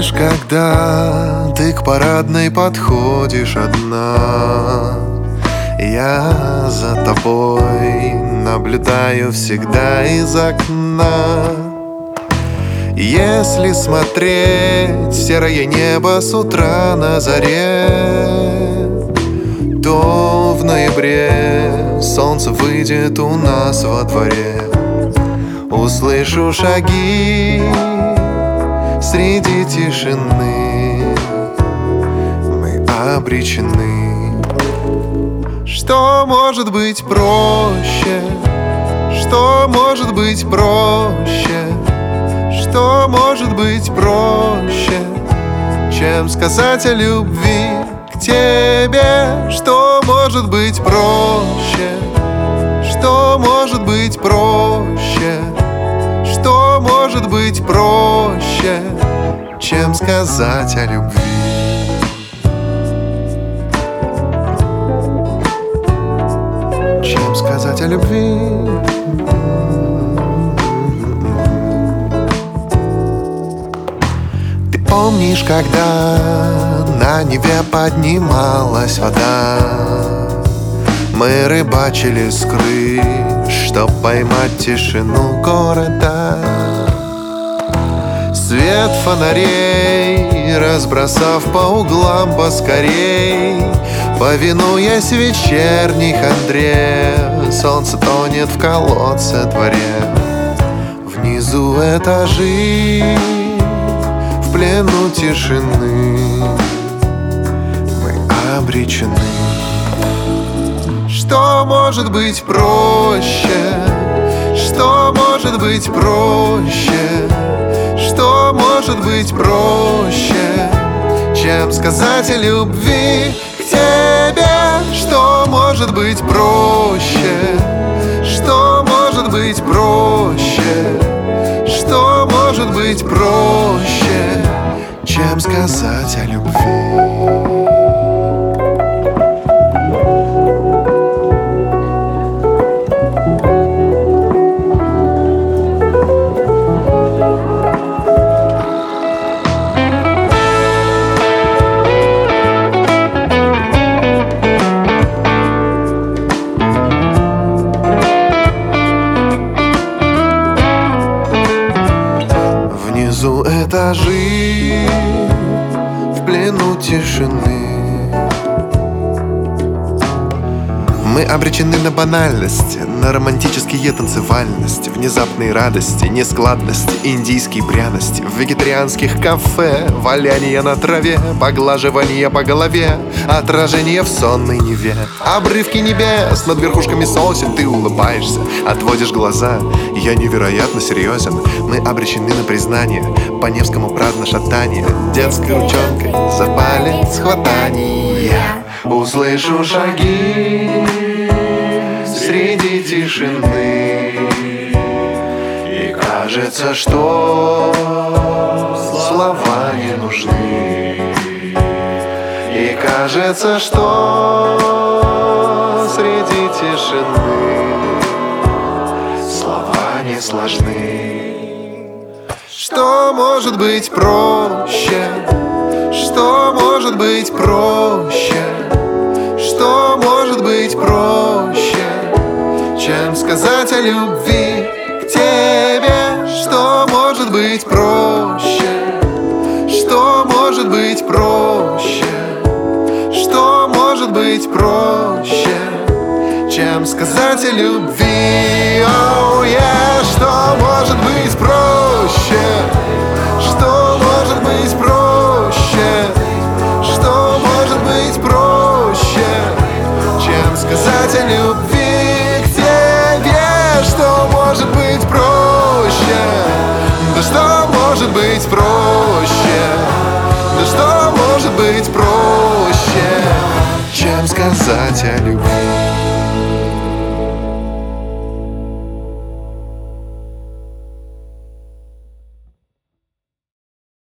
помнишь, когда ты к парадной подходишь одна? Я за тобой наблюдаю всегда из окна. Если смотреть в серое небо с утра на заре, то в ноябре солнце выйдет у нас во дворе. Услышу шаги среди тишины, мы обречены. Что может быть проще? Что может быть проще? Что может быть проще, чем сказать о любви к тебе? Что может быть проще? Что может быть проще? Что может быть проще, чем сказать о любви? Чем сказать о любви? Ты помнишь, когда на Неве поднималась вода? Мы рыбачили с крыш, чтоб поймать тишину города. Свет фонарей разбросав по углам поскорей, повинуясь вечерней хандре, солнце тонет в колодце дворе. Внизу этажи в плену тишины, мы обречены. Что может быть проще? Что может быть проще? Что может быть проще, чем сказать о любви к тебе? Что может быть проще? Что может быть проще? Что может быть проще, чем сказать о любви? Внизу этажи в плену тишины, мы обречены на банальность, на романтические танцевальности, внезапные радости, нескладности, индийские пряности, в вегетарианских кафе, валяние на траве, поглаживание по голове, отражение в сонной Неве. Обрывки небес над верхушками сосен, ты улыбаешься, отводишь глаза, я невероятно серьезен. Мы обречены на признание, по Невскому праздно шатание, детской ручонкой за палец хватание. Услышу шаги среди тишины, и кажется, что слова не нужны. И кажется, что среди тишины слова не сложны. Что может быть проще? Что может быть проще? Что может быть проще, чем сказать о любви к тебе? Что может быть проще? Что может быть проще? Что может быть проще, чем сказать о любви? Oh, yeah. Что может быть проще? Что может быть проще? Что может быть проще, чем сказать о любви к тебе? Что может быть проще? Да что может быть проще? Да что может быть проще, чем сказать о любви?